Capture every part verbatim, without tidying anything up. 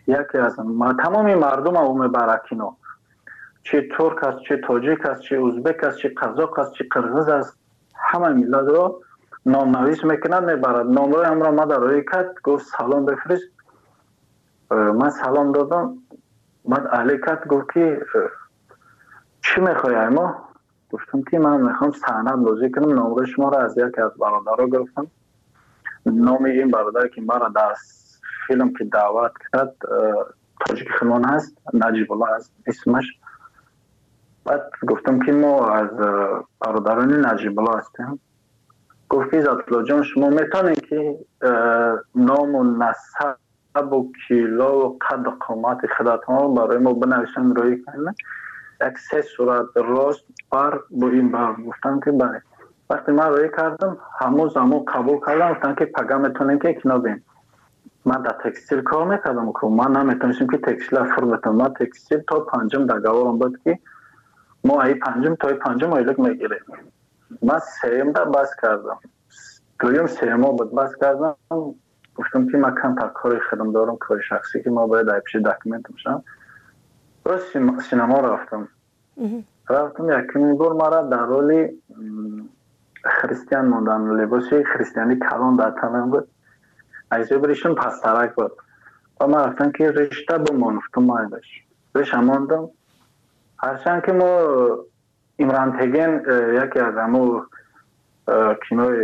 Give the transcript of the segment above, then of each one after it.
یکی از تمام مردم او میبره کینو، چه ترک است، چه تاجیک است، چه ازبک است، چه قزاق است، چه قرغیز است، همه ملت رو نام نویس میکنند میبرد. نامروی هم را ما در روی کرد، گفت سلام بفرست. من سلام دادم، بعد علی کرد گفت که چی میخوای ما؟ گفتم که من میخوام سند بازی کنم. نامروی شما را از یکی از برادرها گرفتم. نام این برادر که مرا در فیلم که دعوت کرد تاجیک خلمان هست، نجیب الله هست اسمش. بعد گفتم که ما از برادران نجیب الله هستیم. گفت که عزت‌الله جان شما میتونید که نام و نسب و کیلا و قد و قامت خودتان رو برای ما بنویسن روی کنید. یک سه صورت راست بر با این بر. گفتم که بله. وقتی من روی کردم همون زمان قبول کردم. گفتن که پگه میتونیم که اکنو بیم. من در تکستیل کار میکردم که من نمیتونستم که تکستیل فر بتم. من تکستیل تا پنجم در گوارم بود که ما ای پنجم تا ای پنجم ایلک میگیریم. من سیم در بس کردم. دویم سیم ها بود بس کردم. گفتم که من کم تا کاری خودم دارم، کاری شخصی که ما باید ای پیش داکیمنت میشم. باز سینما رفتم. رفتم یکی بار مرا در رولی خریستیان موندن، لباسی خریستیانی کلان در تنم بود. ایزه بریشون پسترک بود و من رفتم که رشته بمانفتم مایدش رشته ماندم. هرچند که ما امران تگین یکی از همو کینوی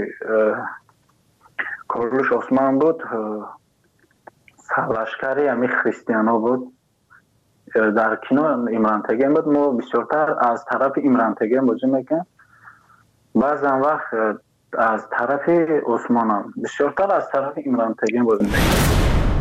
کارلوش عثمان بود، سرلشکری همی خریستیانا بود. در کینو امران تگین بود. ما بسیارتر از طرف امران تگین بازی میکنم، بعضا وقت از طرف عثمان هم، بسیارتر از طرف امران تگین بازی میکنم.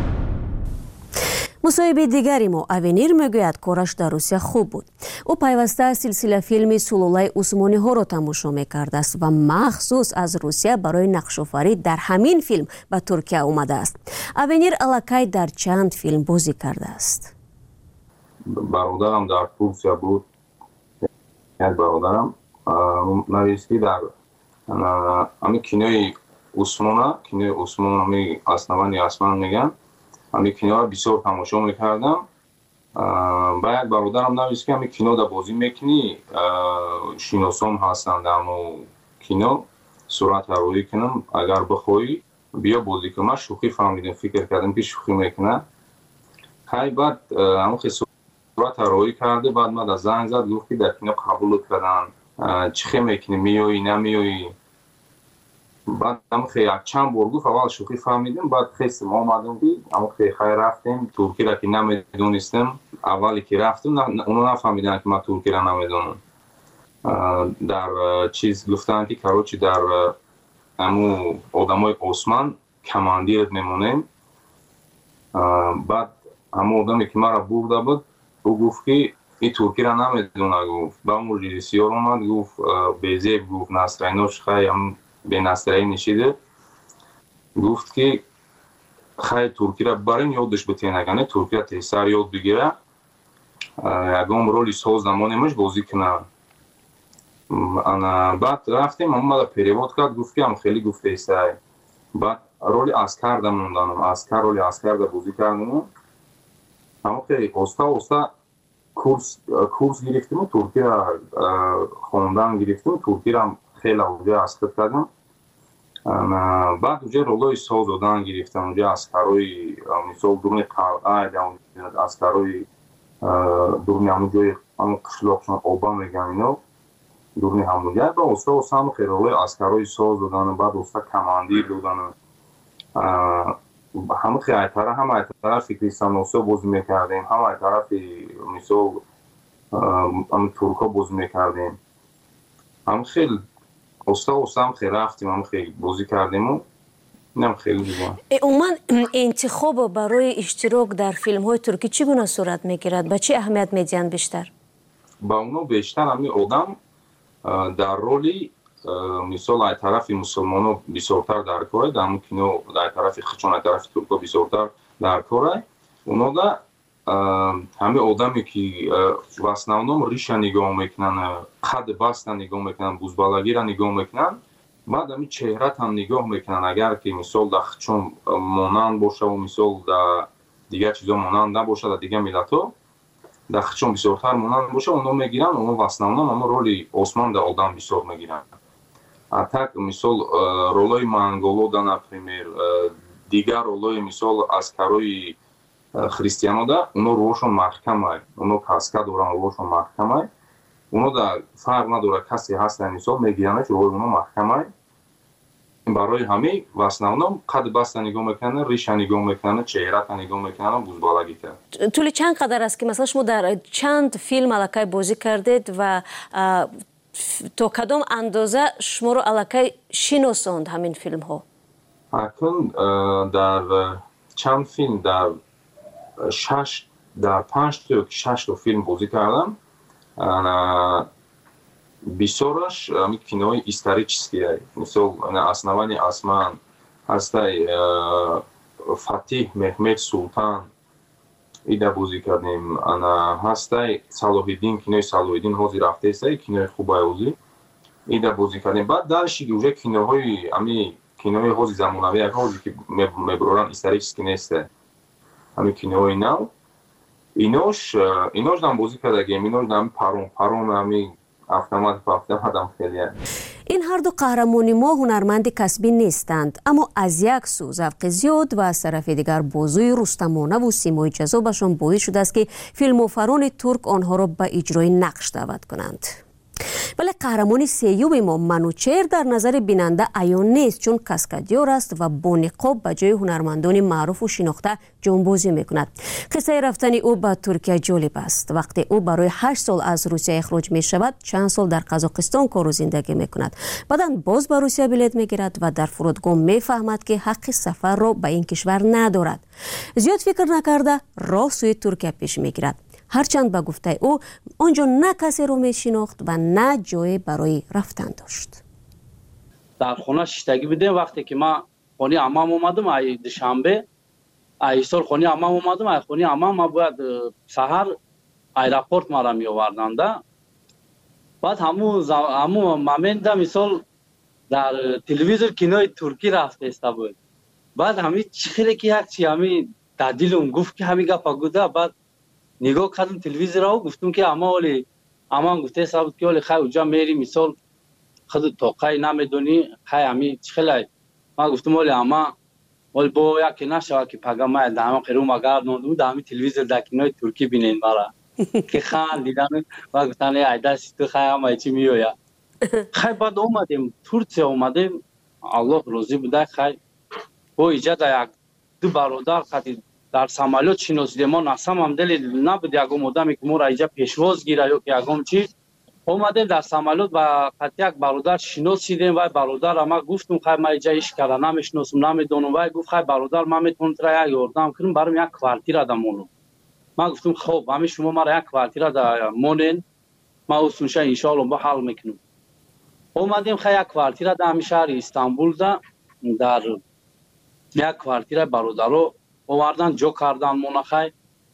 مصاحبه دیگری ما авенир мегӯяд кораш дар Русия хуб буд. ӯ пайваста силсила филми Сулулаи Усмониҳоро тамошо мекардааст ва махсус аз Русия барои нақшофарӣ дар ҳамин филм ба Туркия омадааст. авенир аллакай дар чанд филм бозӣ кардааст. бародарам дар Туркия буд. як бародарам нависки дар ами кинои Усмона, кинои Усмон ами Аснавани Асман меган. ами киноро бисёр тамошо мекардам. ба як бародарам навист ки ами кино да бозӣ мекунӣ, шиносон ҳастанд дар мо кино, суратҳарӯӣ кунам, агар бихоҳӣ биё бозӣ кун. ман шӯхӣ фаҳмидам, фикр кардам ки шӯхӣ мекунад. ҳай баъд ҳамохи суратҳарӯӣ карда, баъд мада занг зад, гуфт ки дар кино қабулот карданд, чӣ хел мекунӣ, меёӣ намеёӣ. بعد هم خیلی چند بار گفت اول شوخی فهمیدیم، بعد خستم آمدیم که اما خیلی خیلی رفتیم ترکی را که نمیدونستم. اولی که رفتیم اونا نفهمیدن که من ترکی را نمیدونم. در چیز گفتن که کاروچی در همو آدمای عثمان کماندیرت میمونیم. بعد همو آدمی که مرا برده بود او گفت که این ترکی را نمیدونه. گفت با اون رژیسور اومد گفت بیزیب گفت نصرینوش خیلی هم به نصرایی نشیده، گفت که خیلی ترکی را برین یادش بتین، اگه نه ترکی را تیسر یاد بگیره، یکم رولی ساز زمانیمش بازی کنه. بعد رفتیم همون مالا پیرواد کرد، گفت که هم خیلی گفت تیسر. بعد رولی اسکر دا موندانم، اسکر رولی اسکر دا بازی کردم. همون خیلی استا استا کورس کورس گرفتیم، ترکی را خوندن گرفتیم، ترکی را خیلی اونجا اسکت کردم. بعد اونجا رولای ساز دادن گرفتم، اونجا اسکرهای مثال دورنی قلعه، اسکرهای دورنی همونجای همون قشلاقشان آبا میگن اینا، دورنی همونجا با استا استا هم خیلی رولای اسکرهای ساز دادن. بعد استا کماندیر دادن. همه خیلی طرف هم طرف فکریستان استا بازی میکردیم، هم طرف مثال هم ترکا بازی میکردیم. هم خیلی استا استا هم خیلی رفتیم، هم خیلی بازی کردیم و نم خیلی دیگه. عموما انتخاب برای اشتراک در فیلم های ترکی چگونه صورت میگیرد؟ به چه اهمیت میدین بیشتر؟ با اونو بیشتر همی آدم در رولی مثال از طرف مسلمانو بسیارتر در کاره، در همون کینو در طرف خچون از طرف ترکا بسیارتر در کاره. اونا دا همه آدمی که в основном ریشه نگاه میکنن، قد بست نگاه میکنن، بزبالگی را نگاه میکنن، بعد همین چهره هم نگاه میکنن. اگر که مثال در خچون مانند باشه و مثال در дигар чизо монанд набошад, дигар миллатҳо дар хичон бисёртар монанд бошад, онҳо мегиранд, онҳо в основном ҳама роли осмон дар одам бисёр мегиранд. А так мисол ролои монголода, например, дигар ролои мисол аскарои христианода, онҳо рӯҳошон маҳкамай, онҳо каска доранд, рӯҳошон маҳкамай, онҳо дар фарқ надорад касе ҳастанд, мисол мегиранд, рӯҳи онҳо маҳкамай. барои ҳамин в основном қад баста нигоҳ мекунанд, риша нигоҳ мекунанд, чеҳрата нигоҳ мекунанд, бузбалагита. тӯли чанд қадар аст ки масалан шумо дар чанд филм аллакай бозӣ кардед ва то кадом андоза шуморо аллакай шиносонд ҳамин филмҳо? Акун дар чанд филм дар шаш дар панҷ то шаш то филм бозӣ кардам. бисёраш ами кинои исторические, мисол основание осман ҳастай фатиҳ меҳмед султан ида бозӣ кардем, ана ҳастай салоҳиддин, кинои салоҳиддин ҳозир рафтеста, кинои хубай ҳозир ида бозӣ кардем. баъд дальше уже киноҳои ами кинои ҳозир замонавия ҳозир ки мебуроранд исторически неста, ами кинои нав инош инош дам бозӣ кардагем, инош дам паром паром ами автомат по автоматам хеле. ин ҳарду қаҳрамони мо ҳунарманди касбӣ нестанд, аммо аз як сӯ завқи зиёд ва аз тарафи дигар бозӯи рустамонаву симои ҷазобашон боис шудааст ки филмофарони турк онҳоро ба иҷрои нақш даъват кунанд. вале қаҳрамони сеюми мо манучер дар назари бинанда аён нест, чун каскадёр аст ва бо ниқоб ба ҷои ҳунармандони маъруфу шинохта ҷонбозӣ мекунад. қиссаи рафтани ӯ ба Туркия ҷолиб аст. вақте ӯ барои ҳашт сол аз Русия эхроҷ мешавад, чанд сол дар Қазоқистон кору зиндагӣ мекунад. баъдан боз ба Русия билет мегирад ва дар фурудгоҳ мефаҳмад ки ҳаққи сафарро ба ин кишвар надорад. зиёд фикр накарда роҳ сӯи Туркия пеш мегирад. ҳарчанд ба гуфтаи ӯ он ҷо на касеро мешинохт ва на ҷое барои рафтан дошт. дар хона шиштагӣ будем, вақте ки ман хони амам омадам, ай душанбе ай сол хони амам омадам, ай хони амам ман бояд саҳар аэропорт мара меоварданда. баъд ҳамун ҳамун момента мисол дар телевизор кинои туркӣ рафтеста буд. баъд ҳамин чӣ хеле ки як чи ҳамин дар дилум гуфт ки ҳамин гапа гуда. баъд нигоҳ кардам телевизорро, гуфтам ки ама оли аман гуфтеса буд ки оли хай уҷа мери мисол худу тоқай намедонӣ, хай ами чӣ хеле. ман гуфтам оли ама оли бо яке нашава ки пагамай дама қирума гардонду дар ҳамин телевизор дар кинои туркӣ бинен мара ки хандидан. ман гуфтам айдаси ту хай ама чӣ меоя. хай баъд омадем Турсия, омадем аллоҳ розӣ буда. хай бо иҷада як ду бародар хати дар самолёт шиносидем. мо насамам дели набуд ягон одаме ки моро иҷа пешвоз гира ё ки ягон чӣ. омадем дар самолёт ба хати як бародар шиносидем. вай бародар ама гуфтам хай ман иҷа иш кара намешиносам, намедонам. вай гуфт хай бародар ман метавонам тра як ёрдам кунам, барам як квартира да монам. ман гуфтам хоб ҳамин шумо мара як квартира да монен, ман усунша иншоалло бо ҳал мекунам. омадем хай як квартира да ҳамин шаҳри Истанбул да дар як квартира бародаро овардан ҷо кардан. мона хай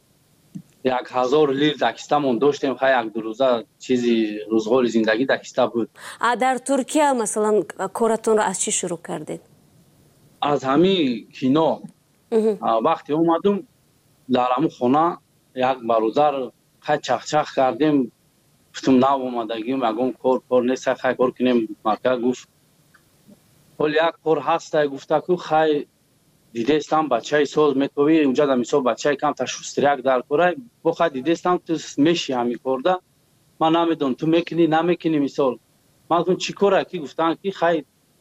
як ҳазор лир дакистамон доштем. хай як ду рӯза чизи рӯзғори зиндагӣ дакиста буд. а дар Туркия масалан коратонро аз чӣ шурӯъ кардед? аз ҳамин кино. вақте омадам дар ҳамин хона як бародар хай чахчах кардем. гуфтам нав омадагим ягон кор кор нест, хай кор кунем. марка гуфт оли як кор ҳастай. гуфта ку хай дидестам бачаи соз метови уҷа да мисол бачаи камта шустряк дар корай бо хай дидестам ту меши ҳамин корда. ман намедонам ту мекунӣ намекунӣ мисол. ман гуфтам чӣ кора ки гуфтанд ки хай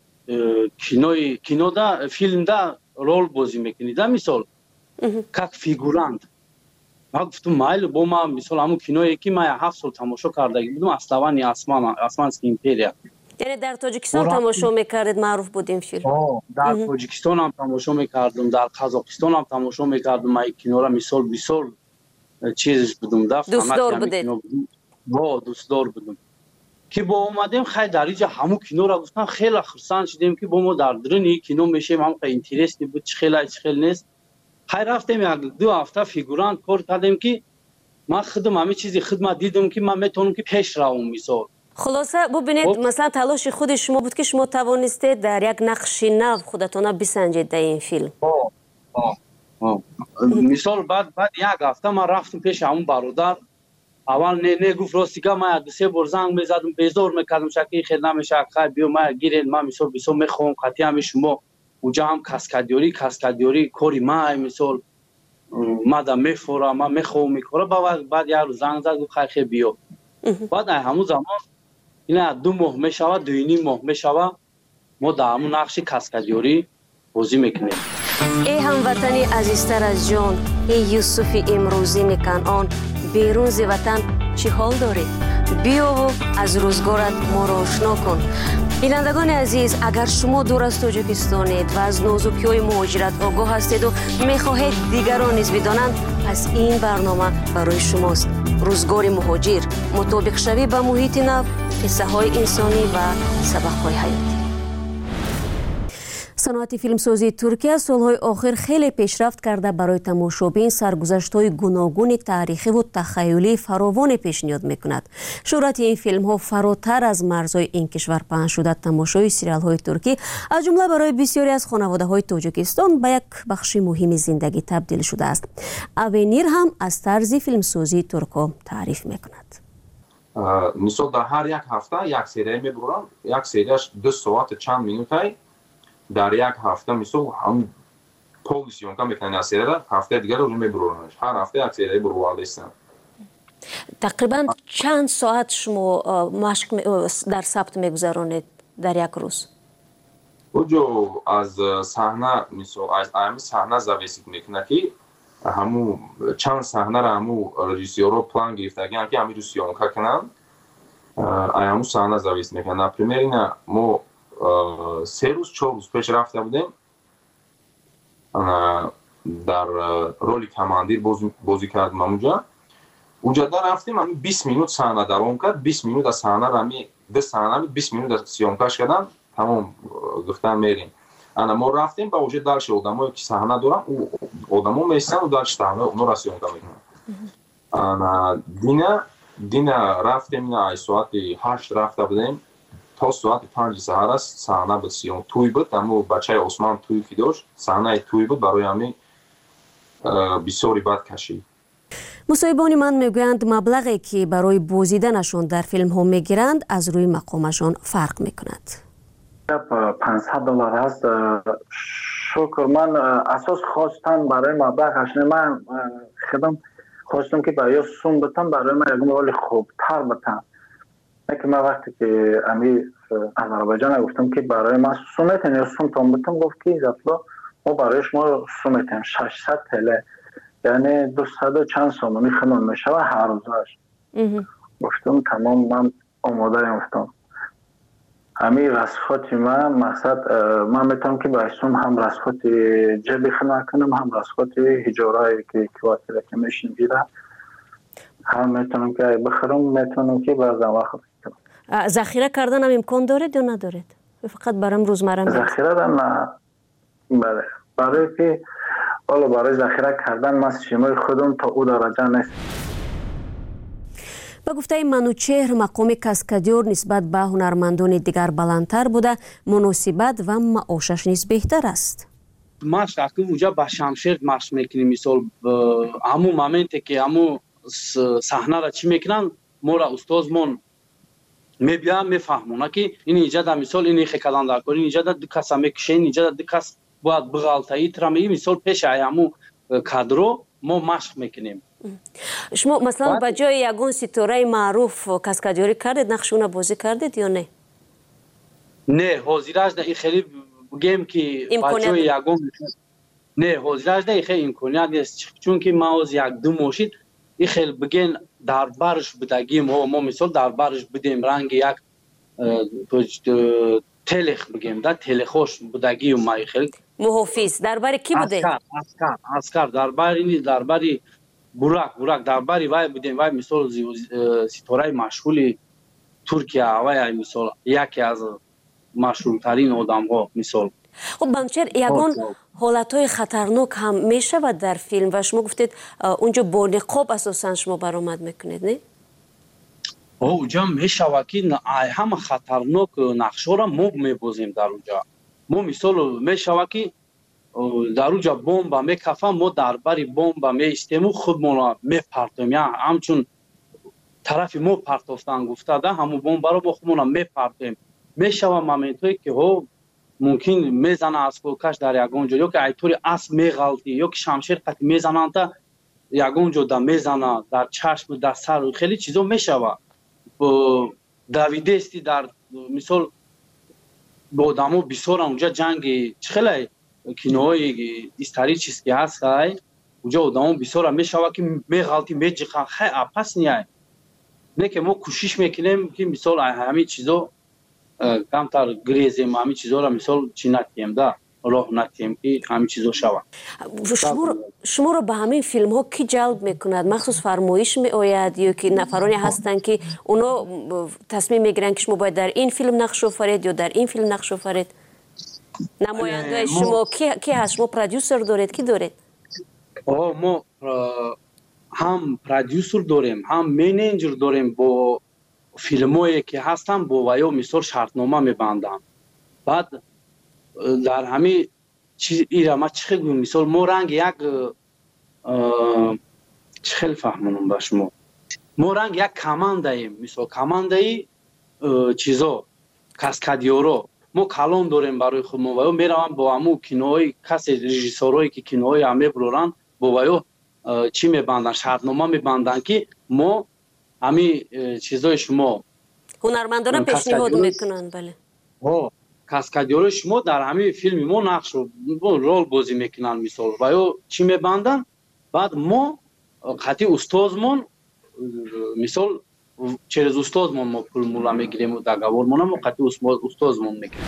кинои кинода филмда рол бозӣ мекунӣ да мисол как фигурант. ман гуфтам майли бо ман мисол ҳамун киное ки ман ҳафт сол тамошо кардагӣ будам Основание Османская империя. яъне дар Тоҷикистон тамошо мекардед? маъруф буд ин филм? дар Тоҷикистон ҳам тамошо мекардам, дар Қазоқистон ҳам тамошо мекардам. ман кинора мисол бисёр чиз будам да. дӯстдор будед? во дӯстдор будам. ки бо омадем хай дар инҷа ҳамун кинора гуфтам хеле хурсанд шудем ки бо мо дар дурини кино мешем. ҳамқа интересни буд, чӣ хела чӣ хел нест. хай рафтем як ду ҳафта фигурант кор кардем ки ман худам ҳамин чизи худмат дидам ки ман метавонам ки пеш равам мисол. خلاصه ببینید مثلا تلاش خود شما بود که شما توانستید در یک نقش نو خودتان بسنجید در این فیلم. мисол баъд баъд як ҳафта ман рафтим пеши ҳамун бародар. аввал не не гуфт ростига ман як ду се бор занг мезадам, безор мекардам, шаки хел намешавад, хай биё ман гирен, ман мисол бисёр мехоҳам қатъи ҳами шумо уҷа ҳам каскадёрӣ каскадёрӣ кори ман мисол мада мефорам, ман мехоҳам мекора. баъд як рӯз занг зад гуфт хай хел биё. баъд ай ҳамун замон ина ду моҳ мешавад, ду ним моҳ мешавад, мо дар ҳамун нақши каскадёрӣ бозӣ мекунем. эй ҳамватани азизтар аз ҷон, эй Юсуфи имрӯзини Канъон, берун зи ватан чӣ ҳол доред? биёву аз рӯзгорат моро ошно кун. бинандагони азиз, агар шумо дур аз Тоҷикистонед ва аз нозукиҳои муҳоҷират огоҳ ҳастеду мехоҳед дигарон низ бидонанд, пас ин барнома барои шумост. рӯзгори муҳоҷир, мутобиқшавӣ ба муҳити нав, қиссаҳои инсонӣ ва сабақҳои ҳаётӣ. саноати филмсозии Туркия солҳои охир хеле пешрафт карда барои тамошобин саргузаштҳои гуногуни таърихиву тахайюлии фаровоне пешниҳод мекунад. шӯҳрати ин филмҳо фаротар аз марзҳои ин кишвар паҳн шуда тамошои сериалҳои туркӣ аз ҷумла барои бисёре аз хонаводаҳои Тоҷикистон ба як бахши муҳими зиндагӣ табдил шудааст. Авенир ҳам аз тарзи филмсозии туркҳо таъриф мекунад. мисол дар ҳар як ҳафта як серия мебурам, як серияш ду соати чанд минутай. дар як ҳафта мисол ҳам пол сиёнка мекунанд аз серияра, ҳафтаи дигаро мебуронанд. ҳар ҳафта як серия бурвардастан. тақрибан чанд соат шумо машқ дар сабт мегузаронед дар як рӯз? уҷо аз саҳна мисол аз ами саҳна зависит мекунад ки ҳаму чанд саҳнара ҳаму режиссёро план гирифтагианд ки ҳамирӯ сиёнка кунанд. ай ҳаму саҳна зависит мекунад. например ина мо се рӯз чор рӯз пеш рафта будем дар роли командир бозӣ кардем. ҳамунҷа уҷа дар рафтем ами бист минут саҳна давом кард. бист минут аз саҳнара ами ду саҳна бист минут сиёнкаш кардан, тамом гуфтан мерем. ана мо рафтем ба уже далши одамое ки саҳна дорам, одамо местанд далши саҳна онора сиёнка мекунанд. ана дина дина рафтем ина ай соати ҳашт рафта будем то соати панҷи саҳар аст саҳна буд сиён тӯй буд. аммо бачаи осман тӯй ки дошт, саҳнаи тӯй буд, барои ҳами бисёри бад кашид. мусоҳибони ман мегӯянд маблағе ки барои бозиданашон дар филмҳо мегиранд аз рӯи мақомашон фарқ мекунад. панҷсад доллар аст. шукр, ман асос хостам барои маблағаш не, ман худам хостам ки ба ё сум бутам, барои ман ягон роли хубтар бутам. که من وقتی که امی آذربایجان گفتم که برای ما سومتن یا سوم تام بتم گفت که زفلا ما برای شما سومتن ششصد تله یعنی دویست و چند سوم میخوام میشه و هر روزش گفتم تمام من آماده ام. گفتم امی رسخات من مقصد من میتونم که برای سوم هم رسخات جبی خنا کنم هم رسخات هجارایی که کواتی که میشین گیره هم میتونم که بخرم، میتونم که بازم وقت ذخیره کردن هم امکان دارد یا ندارد؟ فقط برام روزمره ذخیره دارم نه. بله برای که حالا برای ذخیره کردن من شیمای خودم تا او درجه نیست. با گفته منوچهر مقام کاسکادیور نسبت به هنرمندان دیگر بلندتر بوده، مناسبت و معاشش نیز بهتر است. ما شاکی وجا با شمشیر مارش میکنیم. مثال همو مومنتی که همو صحنه را چی میکنن ما را استادمون میبیان میفهمونه که این اینجا در مثال این خیکلان در کنی اینجا در دو کس میکشه، اینجا در دو کس باید بغالتا ای ترمی مثال پیش ایامو کادرو ما مشق میکنیم. شما مثلا با جای یگون ستاره معروف کاسکادیوری کردید، نقشونه بازی کردید یا نه؟ نه حاضرش نه. این خیلی بگیم که با جای یگون نه حاضرش نه، خیلی امکانیت نیست چون که ما از یک دو ماشین این خیلی بگین در برش بدگیم ها ما مثال در برش بدیم رنگ یک تلخ بگیم در تلخوش بدگیم ما خیلی محافظ در باری کی بوده؟ اسکر اسکر اسکر در باری در باری براک براک در باری وای بودیم وای مثال ستاره مشغول ترکیه وای مثال یکی از مشهورترین آدم ها مثال. خب بمچر یگان حالتهای خطرناک هم میشود در فیلم و شما گفتید اونجا با نقاب اساسا شما برآمد میکنید نه؟ اونجا میشود که همه خطرناک نقشا را ما میبازیم در اونجا. ما مثال میشود که дар уҷа бомба мекафам, мо дар бари бомба меистему, худмонро мепартем, я ҳамчун тарафи мо партофтан гуфта да, ҳамун бомбаро мо худмонро мепартем. Мешава моментое ки ҳо мумкин мезана асколкаш дар ягон ҷо, ё ки айтори асп меғалти, ё ки шамшер қати мезананда ягон ҷода мезана, дар чашм, дар сар, хеле чизо мешава. давидести дар мисол бо одамо бисёра унҷа ҷанги чихелай киноҳои исторически ҳаст, хай унҷа одамо бисёра мешава ки меғалти меҷиқа, хай опасния. не ки мо кӯшиш мекунем ки мисол ҳамин чизо камтар грезем, ҳамин чизоро мисол чӣ накунем да, роҳ накунем ки ҳамин чизо шавад. шуморо ба ҳамин филмҳо кӣ ҷалб мекунад? махсус фармоиш меояд ё ки нафароне ҳастанд ки оно тасмим мегиранд ки шумо бояд дар ин филм нақш офаред ё дар ин филм нақш офаред? намояндаи шумо кӣ ҳаст? шумо продюсер доред, кӣ доред? мо ҳам продюсер дорем, ҳам менеҷер дорем. Бо филмҳое ки ҳастанд бо ваё мисол шартнома мебандам. баъд дар ҳамин ира ма чӣ хел гӯям, мисол мо ранги як чӣ хел фаҳмонам ба шумо, мо ранги як командаем, мисол командаи чизо каскадёро мо калон дорем барои худмо. ваё меравам бо ҳамун киноҳои касе режиссёрое ки киноҳои ҳам мебуроранд, бо ваё чӣ мебанданд, шартнома мебанданд ки мо ҳамин чизои шумо ҳунармандона пешниҳод мекунанд. бале каскадёрои шумо дар ҳамин филми мо нақш рол бозӣ мекунанд мисол. ваё чӣ мебанданд? баъд мо қати устозмон мисол через устозмон мо пул мула мегирем, договормона мо қати устозмон мекунем.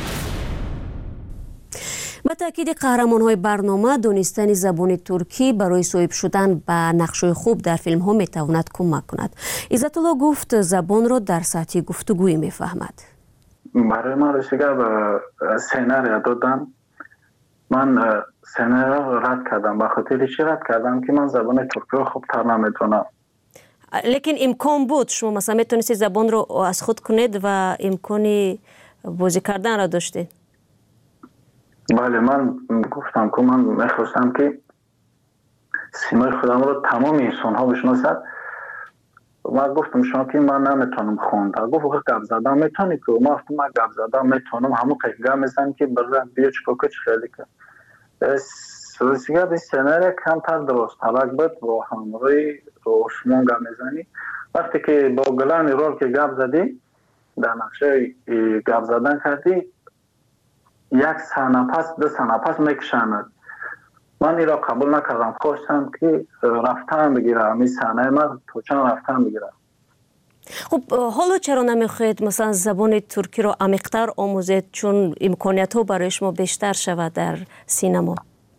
ба таъкиди қаҳрамонҳои барнома, донистани забони туркӣ барои соҳиб шудан ба нақшҳои хуб дар филмҳо метавонад кӯмак кунад. Иззатулло гуфт забонро дар сатҳи гуфтугӯӣ мефаҳмад. барои ман русига сценария додан, ман сценарияро рад кардам. ба хотири чӣ рад кардам ки ман забони туркиро хубтар наметонам. лекин имкон буд, шумо масалан метавонистед забонро аз худ кунед ва имкони бозӣ карданро доштед? бале, ман гуфтам ки ман мехостам ки симои худамро тамоми инсонҳо бишносад. ман гуфтам шумо ки ман наметонам хонда. гуфт гап задан метонӣ ку? ман гуфтам ман гап задан метонам, ҳамон қайки гап мезанам ки бирра биё чикор ку чӣ хеле ка. русига би сценария камтар дуросталак буд, бо ҳамроҳи осмон гап мезанӣ. вақте ки бо гилани рол ки гап задӣ, дар нақшаи гап задан кардӣ, як санапас ду санапас мекушанад. ман иро қабул накардам. хостам ки рафтан бигирам, ҳамин саҳнаи ман точан рафтан бигирам. хуб, ҳоло чаро намехоҳед масалан забони туркиро амиқтар омӯзед, чун имкониятҳо барои шумо бештар шавад дар синемо?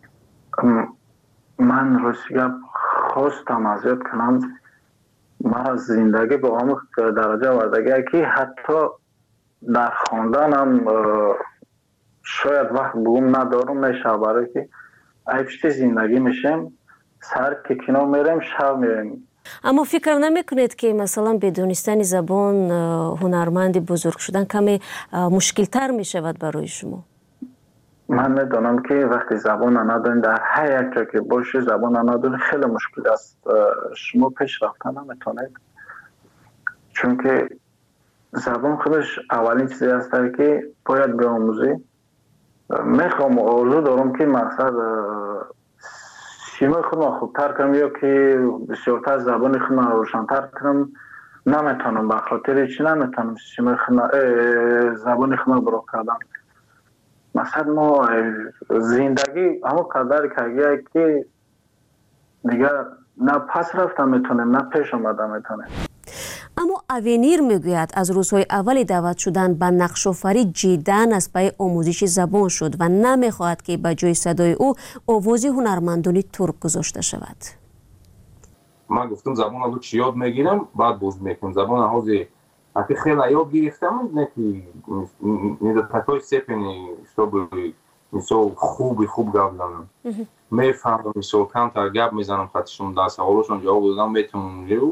ман русига хостам азёд кунам. мара зиндагӣ бо ҳамон дараҷа вардагия ки ҳатто дар хонданам шояд вақт бугум надорум, мешава барое ки айбшти зиндагӣ мешем, сар ки кино мерем, шаб мерем. аммо фикр намекунед ки масалан бедонистани забон ҳунарманди бузург шудан каме мушкилтар мешавад барои шумо? ман медонам ки вақти забона надонӣ, дар ҳар як ҷо ки бошӣ забона надонӣ хеле мушкил аст. шумо пеш рафта наметонед, чунки забон худаш аввалин чизе аст ки бояд биомӯзӣ. мехоҳам, орзу дорам ки мақсад симои худро хубтар кунам ё ки бисёртар забони худро рӯшантар кунам. наметонам. ба хотири чӣ наметонам симои худро забони худро бурӯ кардам. мақсад мо зиндагӣ ҳамон қадари кардия ки дигар на пас рафта метонем, на пеш омада метонем. аммо авенир мегӯяд аз рӯзҳои аввали даъват шудан ба нақшофарӣ ҷиддан аз пайи омӯзиши забон шуд ва намехоҳад ки ба ҷои садои ӯ овози ҳунармандони турк гузошта шавад. ман гуфтам забонро чӣ ёд мегирам, баъд боз мекунам. забона ҳозир аки хела ёд гирифтам, не ки не до такой степени, чтобы мисол хуби хуб гап занам. мефаҳмам, мисол камтар гап мезанам, хатишон дар саволошон ҷавоб додам метавонам ҷу.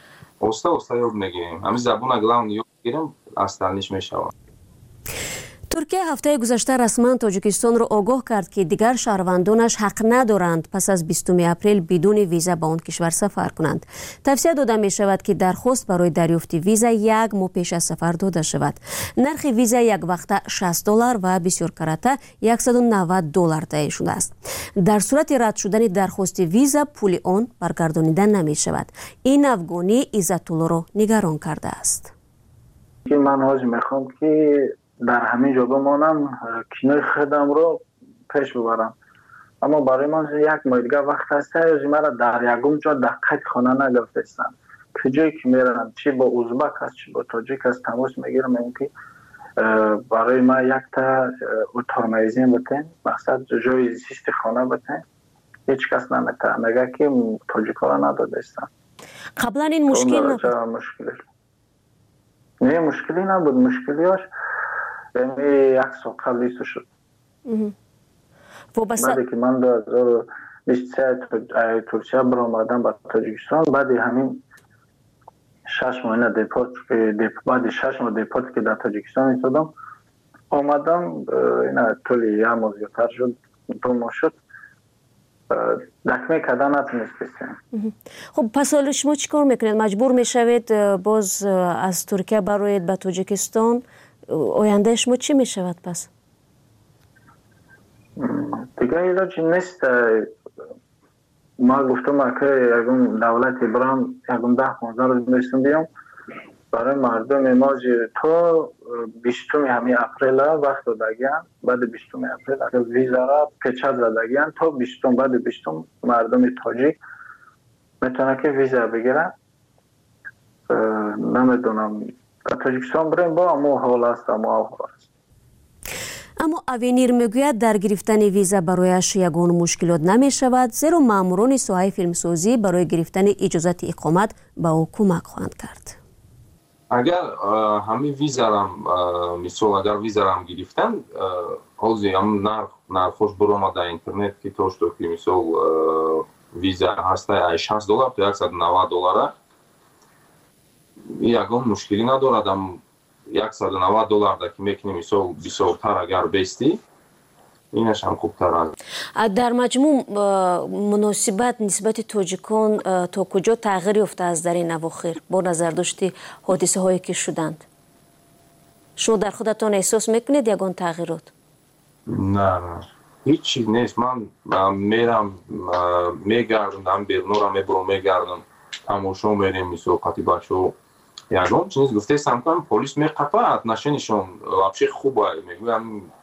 оста оста ёд мегирем. ҳамин забона главни ёд мегирам, остальниш мешавад. туркия ҳафтаи гузашта расман тоҷикистонро огоҳ кард ки дигар шаҳрвандонаш ҳақ надоранд пас аз бистуми апрел бидуни виза ба он кишвар сафар кунанд. тавсия дода мешавад ки дархост барои дарёфти виза як моҳ пеш аз сафар дода шавад. нархи виза яквақта шаст доллар ва бисёркарата яксаду навад доллар таъин шудааст. дар сурати рад шудани дархости виза пули он баргардонида намешавад. ин афғонӣ иззатуллоро нигарон кардааст. ман ҳозир мехоҳам ки дар ҳамин ҷо бимонам, кинои худамро пеш бибарам. аммо барои ман як моҳи дигар вақт ҳаст, ё мара дар ягум ҷо даққати хона нагафтестан. куҷое ки мерам, чи бо узбак аст, чи бо тоҷик аст, тамос мегирам, мегӯям ки барои ман якта утормайзин битен, мақсад ҷои зисти хона битен. ҳеҷ кас наметавонад, мегӯяд ки тоҷикоро надодастанд. қаблан ин мушкил мушкил не мушкилӣ набуд, мушкилиёш яъне як сол қабли су шуд. баъде ки ман ду ҳазору бисту се туркия биромадам ба тоҷикистон, баъди ҳамин шаш моҳина депорт баъди шаш моҳ депорт ки дар тоҷикистон истодам, омадам, ина тӯли як моҳ зиёдтар шуд, ду моҳ шуд. дакме када натунистем. хуб пас ҳоло шумо чӣ кор мекунед? маҷбур мешавед боз аз Туркия бароед ба Тоҷикистон? ояндаи шумо чӣ мешавад пас? дигар илоҷи нест. ман гуфтам ки ягон давлате бирам, ягон даҳ понздаҳ рӯз мешам биём барои мардуми мози то бистуми ҳамин апрела вақт додагиян. баъди бистуми апрел агар визара печат задагиян, то бистум баъди бистум мардуми тоҷик метавонад ки виза бигирад. намедонам ба тоҷикистон бирем, бо аммо ҳол аст, аммо ҳол аст. аммо авенир мегӯяд дар гирифтани виза барояш ягон мушкилот намешавад, зеро маъмурони соҳаи филмсозӣ барои гирифтани иҷозати иқомат ба ӯ кӯмак хоҳанд кард. агар ҳамин визарам мисол агар визарам гирифтан, ҳозир ҳам нархош биромад дар интернет ки то што ки мисол виза ҳаста шаст доллар то яксаду навад доллара, ягон мушкилӣ надорад. ам яксаду навад долларда ки мекунӣ мисол бисёртар агар бестӣ, инаш ҳам хубтар аст. дар маҷмӯъ муносибат нисбати тоҷикон то куҷо тағйир ёфтааст дар ин авохир бо назардошти ҳодисаҳое ки шуданд? шумо дар худатон эҳсос мекунед ягон тағйирот? на на ҳеҷ чиз нест. ман мерам мегардам, ам бернора мебурам, мегардам тамошо мерем, мисол қатибашо ягон чиз гуфтестам кам полис меқапа отношенияшон вообще хуба, мегӯям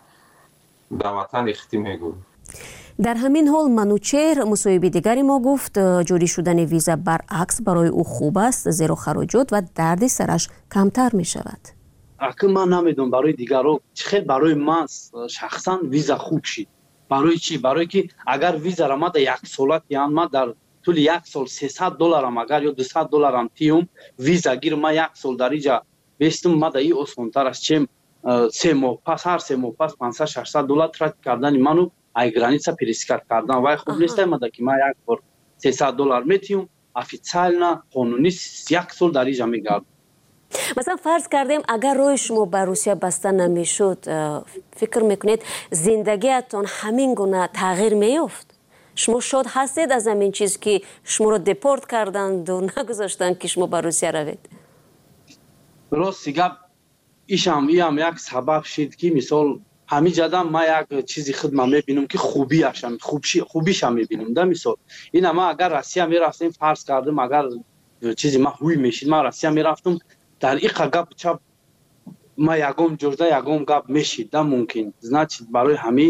дар ватан ихтӣ мегӯям. дар ҳамин ҳол Манучер мусоҳиби дигари мо гуфт ҷорӣ шудани виза баръакс барои ӯ хуб аст, зеро хароҷот ва дарди сараш камтар мешавад. акн ман намедонам барои дигарҳо чӣ хел, барои ман шахсан виза хуб шид. барои чӣ? барое ки агар визара мада яксолат яън ма дар тӯли як сол сесад долларам агар ё дусад долларам тиём виза гир ма як сол дар иҷа бестум мада и осонтар аст, чем се моҳ пас ҳар се моҳ пас пансад шашсад доллар трат кардани ману ай граница перескат кардан. вай хуб нестай мада ки ма як бор сесад доллар метиём официально қонунӣ як сол дар иҷа мегардам. масалан фарз кардем агар роҳи шумо ба Русия баста намешуд, фикр мекунед зиндагиатон ҳамин гуна тағйир меёфт? шумо шод ҳастед аз ҳамин чиз ки шуморо депорт карданду нагузоштанд ки шумо ба Русия равед? рости гап ишам иам як сабаб шид ки мисол ҳамиҷадам ма як чизи худма мебинам ки хубиашам хубиша мебинам. да мисол ина ма агар Россия мерафтем, фарз кардем агар чизи ма ҳуй мешид, ма Россия мерафтам, дар иқа гап чап ма ягон ҷурда ягон гап мешид. да мумкин значит барои ҳами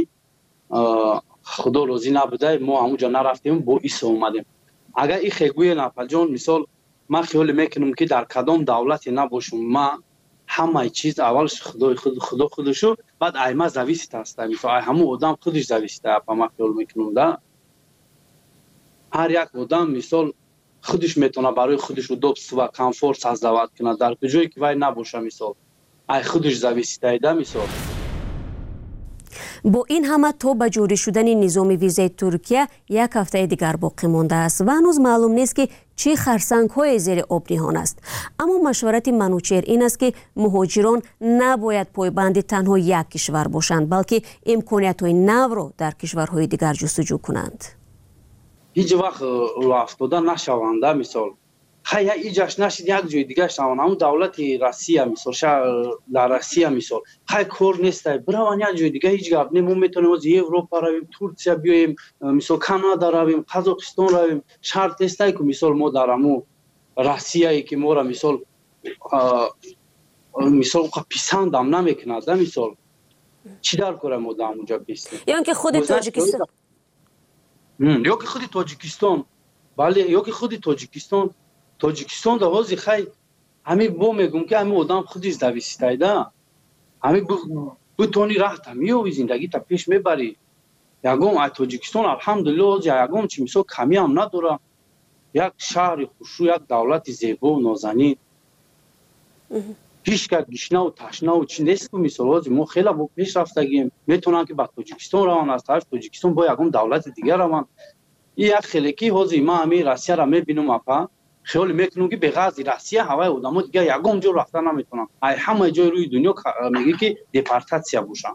худо розӣ набудай мо ҳамуҷа нарафтем, бо исо омадем. агар и хегӯе Напалҷон мисол ман хиёле мекунам ки дар кадом давлате набошам, ма ҳамаи чиз аввалш худои худ худо худушу, баъд ай ма зависит аст. мисол ай ҳамун одам худаш зависит аст, ма хиёл мекунам. да ҳар як одам мисол худаш метавона барои худаш удобство ва комфорт создавад кунад дар куҷое ки вай набоша. мисол ай худаш зависит ай. да мисол با این همه تا به جوری شدن نظام ویزای ترکیه یک هفته دیگر باقی مانده است و هنوز معلوم نیست که چه خرسنگ های زیر آب نهان است. اما مشورت منوچهر این است که مهاجران نباید پایبند تنها یک کشور باشند، بلکه امکانیت های نو را در کشورهای دیگر جستجو کنند. هیچ وقت رو افتاده نشونده مثال خیلی ایجاش نشید یک جای دیگه شوند، اما دولت روسیه مثال در روسیه مثال خیلی کار نیست بروان یک جای دیگه هیچ گپ نیم. ما میتونیم از اروپا رویم، ترکیه بیایم، مثال کانادا رویم، قزاقستان رویم. شرط است که مثال ما در امو روسیه ای که ما را مثال مثال پسند هم نمیکند مثال چی در کار ما در اونجا بیستیم یا که خود تاجیکستان یا که خود تاجیکستان بله یا که خود تاجیکستان تاجیکستان در حوزه خیلی همین با میگم که همین آدم خودش دویستایده همین بتونی راه تمیو زندگی تا پیش میبری. یکم از تاجیکستان الحمدلله یکم چی مثال کمی هم نداره، یک شهر خوشو، یک دولت زیبا و نازنین، پیش که گشنه و تشنه و چی نیست که مثال ما خیلی با پیش رفتگیم میتونن که با تاجیکستان روان از طرف تاجیکستان با یکم دولت دیگر روان. این یک خیلیکی حوزه ما همین روسیه را میبینم اپا خیال میکنم که به غرض روسیه هوای آدم‌ها دیگه یگام جا رفتن نمیتونن، ای همه جای روی دنیا میگه که دپارتاسیا باشن.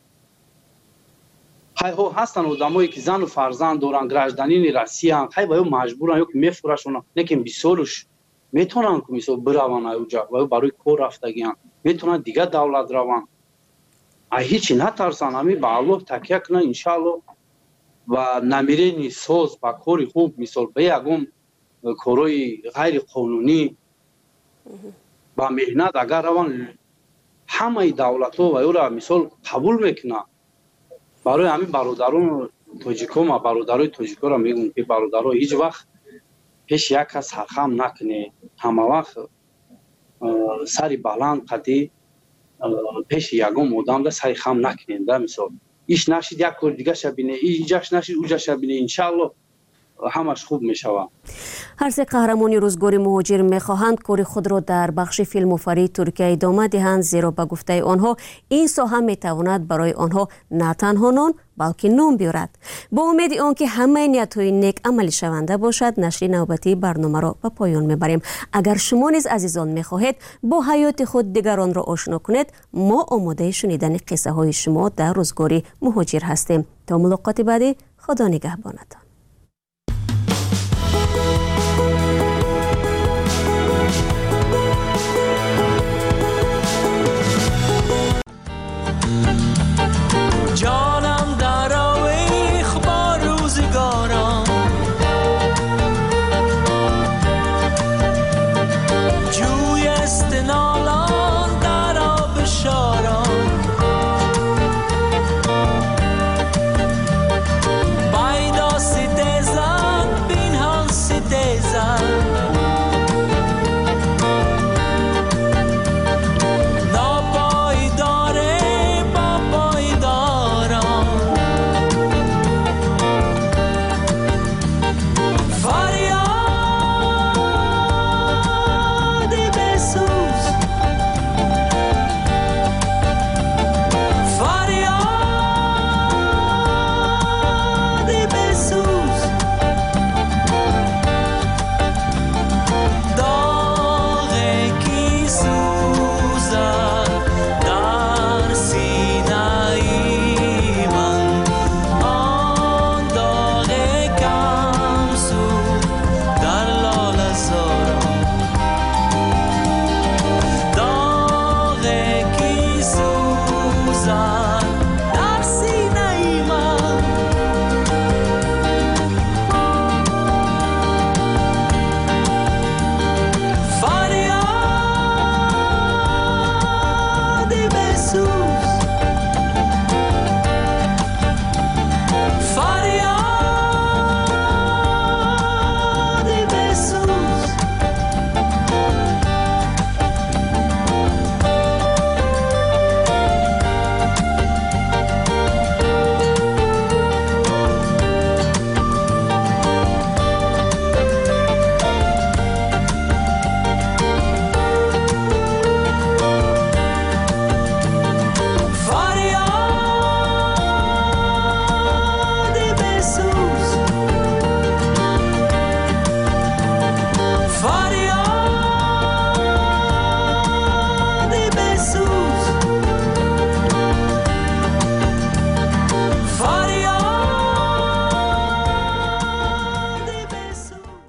های ها هستن آدمایی که زن و فرزند دارن گراجدانین روسیه ان خیلی باید مجبورن یا که میفروشن لیکن بیسالش میتونن که مثلا بروان اونجا و برای کار رفتگیان میتونن دیگه دولت روان. ای هیچی نترسن، همین به الله تکیه کنن انشالله و نمیرین ساز با کاری خوب مثال به یگم کارهای غیر قانونی با مهنت اگر روان همه دولت ها و او را مثال قبول میکنه. برای همین برادران تاجیک ها و برادرای تاجیک ها را میگم که برادرها هیچ وقت پیش یک کس سرخم نکنه، همه وقت سری بلند قدی پیش یگم آدم را سری خم نکنه. مثال ایش نشید یک کار دیگه شبینه، ایجاش نشید اوجا شبینه، انشالله همش خوب میشود. هر سه قهرمانی روزگار مهاجر میخواهند کار خود را در بخش فیلم‌آفرینی ترکیه ادامه دهند، زیرا به گفته آنها این ساحه میتواند برای آنها نه تنها نان بلکه نام بیارد. با امید آنکه همه نیت‌های نیک عملی شونده باشد، نشر نوبتی برنامه را به پایان میبریم. اگر شما نیز عزیزان میخواهید با حیات خود دیگران را آشنا کنید، ما آماده شنیدن قصه های شما در روزگار مهاجر هستیم. تا ملاقات بعدی، خدا نگهبانتان. جانم در آویخ با روزگارم، جوی استنالان در آب شارم، بیدا ستیزن بینهان ستیزن